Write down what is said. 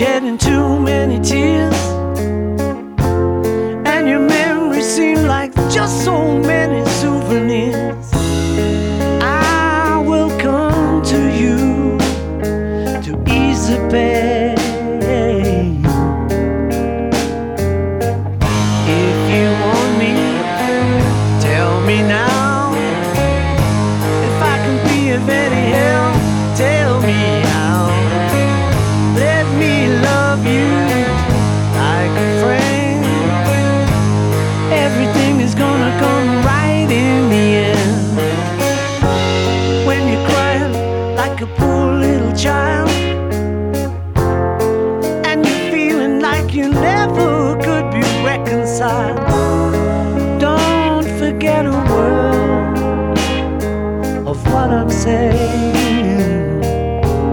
shedding too many tears, and your memories seem like just so many souvenirs. I will come to you to ease the pain. If you want me, tell me now. If I can be of any help, tell me how. Let me love you like a friend. Everything is gonna come right in the end. When you're crying like a poor little child, and you're feeling like you never could be reconciled, don't forget a word of what I'm saying.